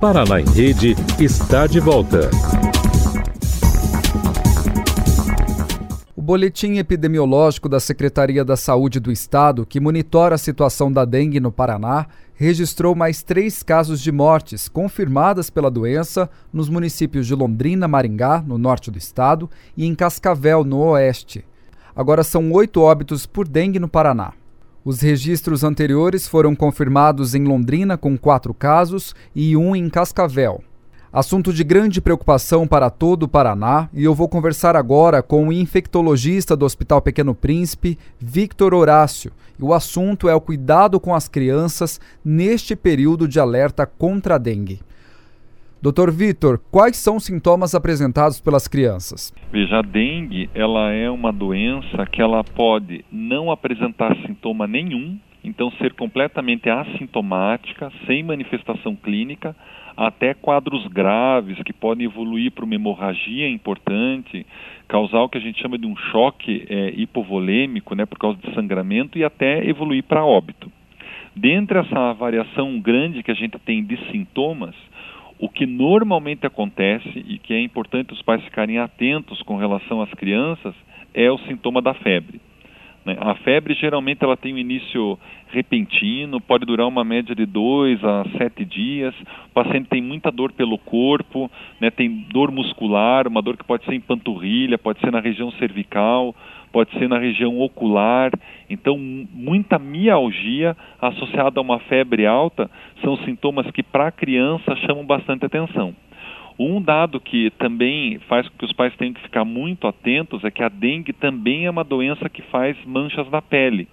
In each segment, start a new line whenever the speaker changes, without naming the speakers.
Paraná em Rede está de volta.
O boletim epidemiológico da Secretaria da Saúde do Estado, que monitora a situação da dengue no Paraná, registrou mais 3 casos de mortes confirmadas pela doença nos municípios de Londrina, Maringá, no norte do estado, e em Cascavel, no oeste. Agora são 8 óbitos por dengue no Paraná. Os registros anteriores foram confirmados em Londrina, com 4 casos, e 1 em Cascavel. Assunto de grande preocupação para todo o Paraná, e eu vou conversar agora com o infectologista do Hospital Pequeno Príncipe, Victor Horácio. E o assunto é o cuidado com as crianças neste período de alerta contra a dengue. Dr. Victor, quais são os sintomas apresentados pelas crianças?
Veja, a dengue ela é uma doença que ela pode não apresentar sintoma nenhum, então ser completamente assintomática, sem manifestação clínica, até quadros graves que podem evoluir para uma hemorragia importante, causar o que a gente chama de um choque hipovolêmico, por causa de sangramento, e até evoluir para óbito. Dentre essa variação grande que a gente tem de sintomas, o que normalmente acontece, e que é importante os pais ficarem atentos com relação às crianças, é o sintoma da febre. A febre geralmente ela tem um início repentino, pode durar uma média de 2 a 7 dias. O paciente tem muita dor pelo corpo, tem dor muscular, uma dor que pode ser em panturrilha, pode ser na região cervical, pode ser na região ocular. Então, muita mialgia associada a uma febre alta são sintomas que para a criança chamam bastante atenção. Um dado que também faz com que os pais tenham que ficar muito atentos é que a dengue também é uma doença que faz manchas na pele.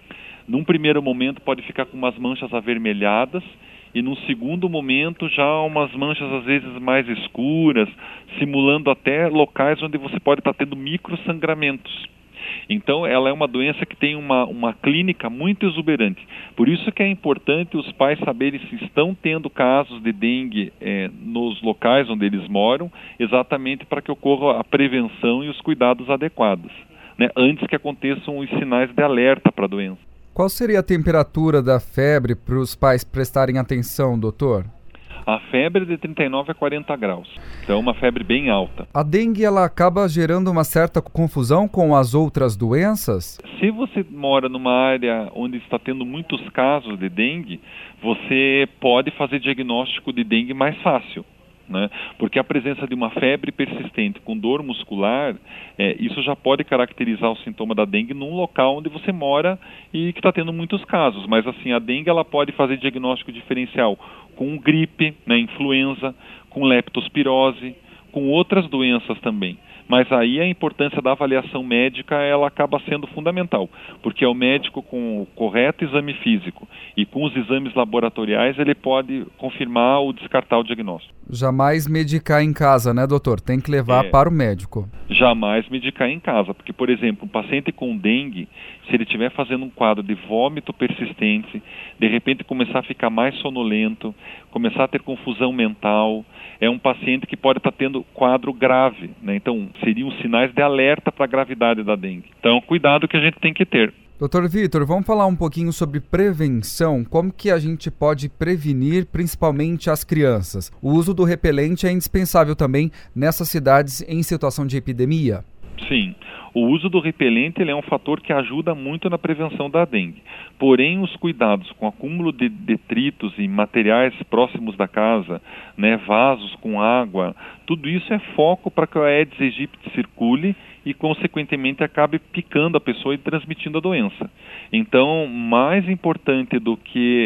Num primeiro momento pode ficar com umas manchas avermelhadas e num segundo momento já umas manchas às vezes mais escuras, simulando até locais onde você pode estar tendo microsangramentos. Então, ela é uma doença que tem uma clínica muito exuberante. Por isso que é importante os pais saberem se estão tendo casos de dengue nos locais onde eles moram, exatamente para que ocorra a prevenção e os cuidados adequados, antes que aconteçam os sinais de alerta para a doença.
Qual seria a temperatura da febre para os pais prestarem atenção, doutor?
A febre é de 39 a 40 graus, então é uma febre bem alta.
A dengue ela acaba gerando uma certa confusão com as outras doenças?
Se você mora numa área onde está tendo muitos casos de dengue, você pode fazer diagnóstico de dengue mais fácil. Porque a presença de uma febre persistente com dor muscular, isso já pode caracterizar o sintoma da dengue num local onde você mora e que está tendo muitos casos. Mas assim, a dengue ela pode fazer diagnóstico diferencial com gripe, influenza, com leptospirose, com outras doenças também. Mas aí a importância da avaliação médica ela acaba sendo fundamental, porque é o médico com o correto exame físico e com os exames laboratoriais ele pode confirmar ou descartar o diagnóstico.
Jamais medicar em casa, né, doutor? Tem que levar para o médico.
Jamais medicar em casa, porque, por exemplo, um paciente com dengue, se ele estiver fazendo um quadro de vômito persistente, de repente começar a ficar mais sonolento, começar a ter confusão mental, é um paciente que pode estar tendo quadro grave, Então, seriam sinais de alerta para a gravidade da dengue. Então, cuidado que a gente tem que ter.
Dr. Victor, vamos falar um pouquinho sobre prevenção. Como que a gente pode prevenir, principalmente as crianças? O uso do repelente é indispensável também nessas cidades em situação de epidemia?
Sim. O uso do repelente ele é um fator que ajuda muito na prevenção da dengue. Porém, os cuidados com acúmulo de detritos e materiais próximos da casa, vasos com água, tudo isso é foco para que o Aedes aegypti circule e, consequentemente, acabe picando a pessoa e transmitindo a doença. Então, mais importante do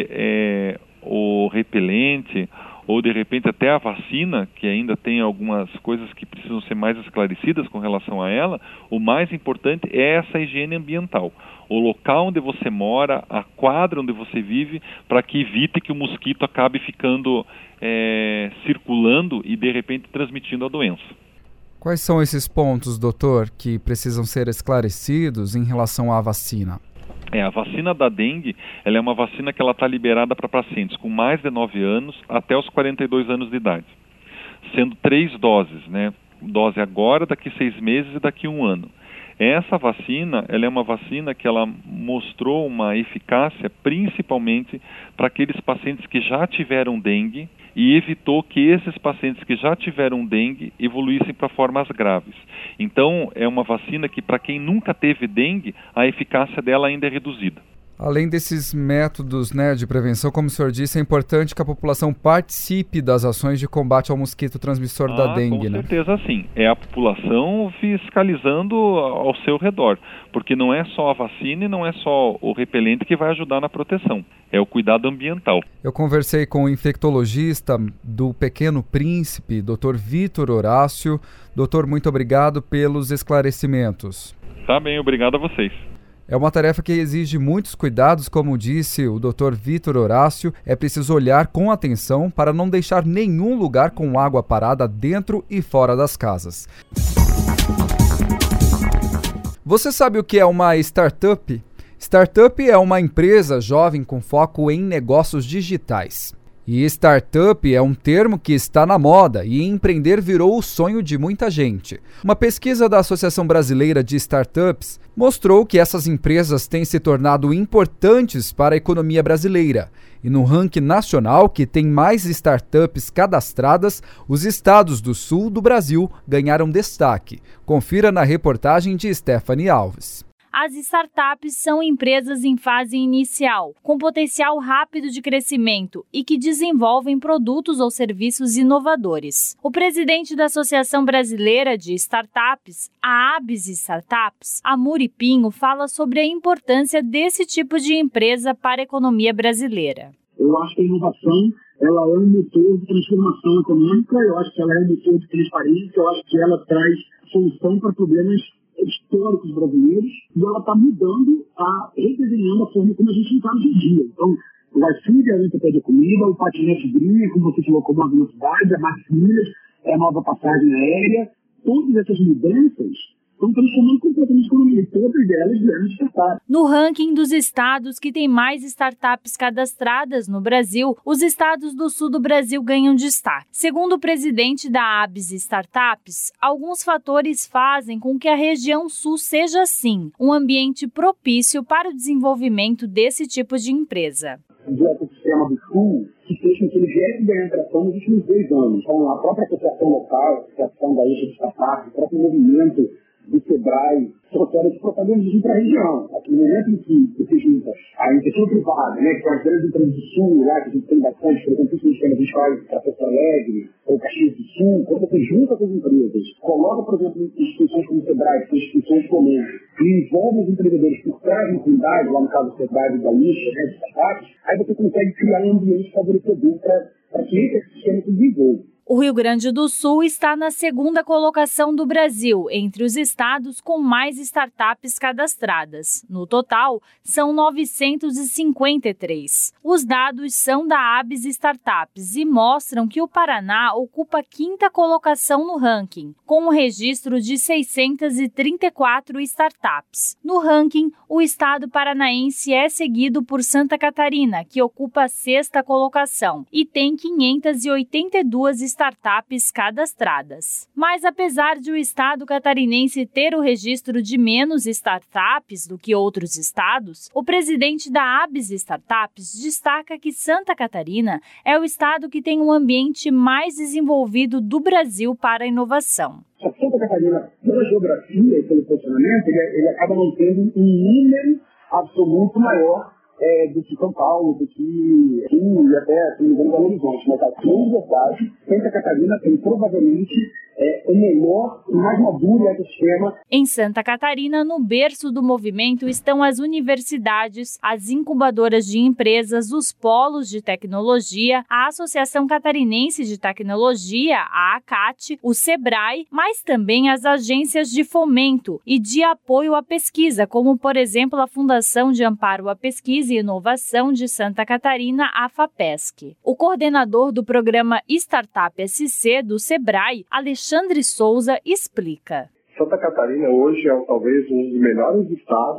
que o repelente ou de repente até a vacina, que ainda tem algumas coisas que precisam ser mais esclarecidas com relação a ela, o mais importante é essa higiene ambiental. O local onde você mora, a quadra onde você vive, para que evite que o mosquito acabe ficando circulando e de repente transmitindo a doença.
Quais são esses pontos, doutor, que precisam ser esclarecidos em relação à vacina?
A vacina da dengue, ela é uma vacina que ela está liberada para pacientes com mais de 9 anos até os 42 anos de idade, sendo 3 doses, Dose agora, daqui 6 meses e daqui 1 ano. Essa vacina, ela é uma vacina que ela mostrou uma eficácia principalmente para aqueles pacientes que já tiveram dengue e evitou que esses pacientes que já tiveram dengue evoluíssem para formas graves. Então, é uma vacina que, para quem nunca teve dengue, a eficácia dela ainda é reduzida.
Além desses métodos, de prevenção, como o senhor disse, é importante que a população participe das ações de combate ao mosquito transmissor da dengue,
Com certeza sim. É a população fiscalizando ao seu redor, porque não é só a vacina e não é só o repelente que vai ajudar na proteção, é o cuidado ambiental.
Eu conversei com o infectologista do Pequeno Príncipe, Dr. Vitor Horácio. Doutor, muito obrigado pelos esclarecimentos.
Tá bem, obrigado a vocês.
É uma tarefa que exige muitos cuidados, como disse o Dr. Vitor Horácio. É preciso olhar com atenção para não deixar nenhum lugar com água parada dentro e fora das casas. Você sabe o que é uma startup? Startup é uma empresa jovem com foco em negócios digitais. E startup é um termo que está na moda e empreender virou o sonho de muita gente. Uma pesquisa da Associação Brasileira de Startups mostrou que essas empresas têm se tornado importantes para a economia brasileira. E no ranking nacional, que tem mais startups cadastradas, os estados do sul do Brasil ganharam destaque. Confira na reportagem de Stephanie Alves.
As startups são empresas em fase inicial, com potencial rápido de crescimento e que desenvolvem produtos ou serviços inovadores. O presidente da Associação Brasileira de Startups, a ABS Startups, Amuri Pinho, fala sobre a importância desse tipo de empresa para a economia brasileira.
Eu acho que a inovação ela é um motor de transformação econômica, eu acho que ela é um motor de transparência, eu acho que ela traz solução para problemas históricos brasileiros e ela está mudando, redesenhando a forma como a gente encara hoje em dia. Então, o iFood é a enciclopédia de comida, o patinete Green, como você se locomove na velocidade, a Max Milhas é a nova passagem aérea. Todas essas mudanças estão transformando completamente a economia e todas elas vieram de startups.
No ranking dos estados que têm mais startups cadastradas no Brasil, os estados do sul do Brasil ganham destaque. Segundo o presidente da ABS Startups, alguns fatores fazem com que a região sul seja, sim, um ambiente propício para o desenvolvimento desse tipo de empresa.
O ecossistema do sul que fez com que ele viesse ganhando tração nos últimos 2 anos. Então, a própria associação local, a associação da Ilha de Startups, o próprio movimento do SEBRAE, trouxeram esse protagonismo para a região. Aqui no momento em que você junta a iniciativa privada, que são as grandes empresas do Sul, lá que a gente tem bastante, por exemplo, isso que a gente faz para Porto Alegre, ou Caxias do Sul, quando você junta essas empresas, coloca, por exemplo, instituições como o SEBRAE, que são instituições comuns, e envolve os empreendedores por trás da comunidade, lá no caso do SEBRAE da Lixa, de startups, aí você consegue criar um ambiente favorecedor para que esse ecossistema se desenvolva.
O Rio Grande do Sul está na segunda colocação do Brasil, entre os estados com mais startups cadastradas. No total, são 953. Os dados são da ABS Startups e mostram que o Paraná ocupa a 5ª colocação no ranking, com um registro de 634 startups. No ranking, o estado paranaense é seguido por Santa Catarina, que ocupa a 6ª colocação e tem 582 startups cadastradas. Mas apesar de o estado catarinense ter o registro de menos startups do que outros estados, o presidente da ABS Startups destaca que Santa Catarina é o estado que tem um ambiente mais desenvolvido do Brasil para a inovação.
A Santa Catarina, pela geografia e pelo posicionamento, ele acaba mantendo um número absoluto maior do que São Paulo, do que Rio e até, se não me engano, Belo Horizonte. Mas aqui, em verdade, Santa Catarina tem provavelmente o melhor e mais maduro ecossistema.
Em Santa Catarina, no berço do movimento, estão as universidades, as incubadoras de empresas, os polos de tecnologia, a Associação Catarinense de Tecnologia, a ACAT, o SEBRAE, mas também as agências de fomento e de apoio à pesquisa, como, por exemplo, a Fundação de Amparo à Pesquisa e Inovação de Santa Catarina, a FAPESC. O coordenador do programa Startup SC do SEBRAE, Alexandre Souza, explica.
Santa Catarina hoje é talvez um dos melhores estados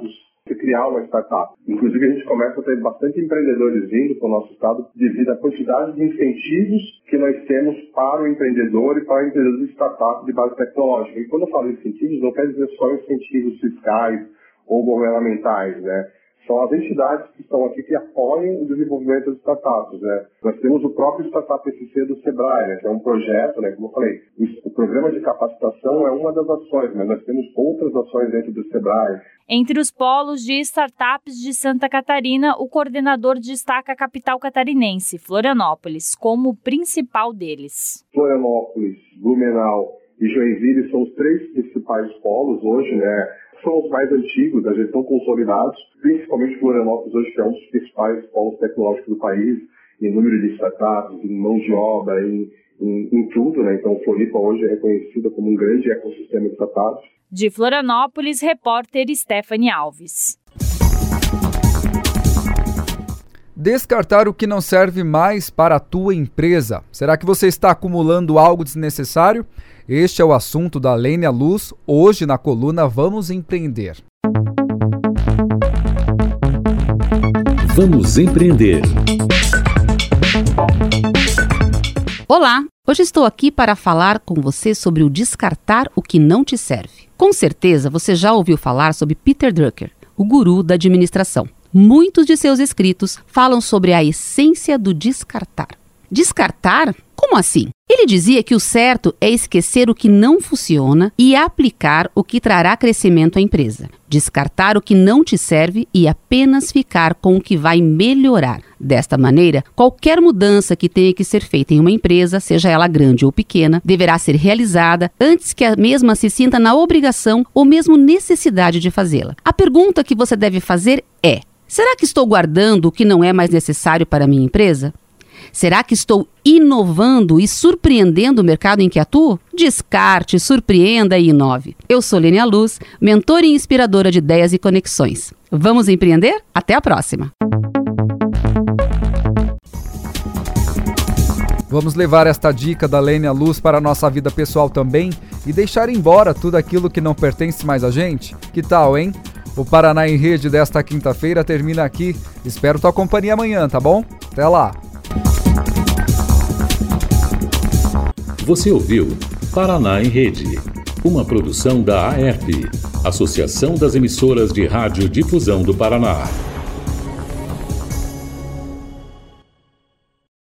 de criar uma startup. Inclusive, a gente começa a ter bastante empreendedores vindo para o nosso estado devido à quantidade de incentivos que nós temos para o empreendedor e para o empreendedor de startup de base tecnológica. E quando eu falo incentivos, não quer dizer só incentivos fiscais ou governamentais, né? São as entidades que estão aqui que apoiam o desenvolvimento das startups, né? Nós temos o próprio Startup SC do Sebrae, né? Que é um projeto, né? Como eu falei, o programa de capacitação é uma das ações, mas nós temos outras ações dentro do Sebrae.
Entre os polos de startups de Santa Catarina, o coordenador destaca a capital catarinense, Florianópolis, como o principal deles.
Florianópolis, Blumenau e Joinville são os 3 principais polos hoje, né? São os mais antigos, já estão consolidados, principalmente Florianópolis hoje, que é um dos principais polos tecnológicos do país, em número de startups, em mão de obra, em tudo, né? Então, Floripa hoje é reconhecida como um grande ecossistema de startups.
De Florianópolis, repórter Stephanie Alves.
Descartar o que não serve mais para a tua empresa. Será que você está acumulando algo desnecessário? Este é o assunto da Lênia Luz, hoje na coluna Vamos Empreender.
Vamos Empreender.
Olá, hoje estou aqui para falar com você sobre o descartar o que não te serve. Com certeza você já ouviu falar sobre Peter Drucker, o guru da administração. Muitos de seus escritos falam sobre a essência do descartar. Descartar? Como assim? Ele dizia que o certo é esquecer o que não funciona e aplicar o que trará crescimento à empresa. Descartar o que não te serve e apenas ficar com o que vai melhorar. Desta maneira, qualquer mudança que tenha que ser feita em uma empresa, seja ela grande ou pequena, deverá ser realizada antes que a mesma se sinta na obrigação ou mesmo necessidade de fazê-la. A pergunta que você deve fazer é: será que estou guardando o que não é mais necessário para a minha empresa? Será que estou inovando e surpreendendo o mercado em que atuo? Descarte, surpreenda e inove. Eu sou Lênia Luz, mentora e inspiradora de ideias e conexões. Vamos empreender? Até a próxima!
Vamos levar esta dica da Lênia Luz para a nossa vida pessoal também e deixar embora tudo aquilo que não pertence mais a gente? Que tal, hein? O Paraná em Rede desta quinta-feira termina aqui. Espero tua companhia amanhã, tá bom? Até lá!
Você ouviu Paraná em Rede, uma produção da AERP, Associação das Emissoras de Rádio Difusão do Paraná.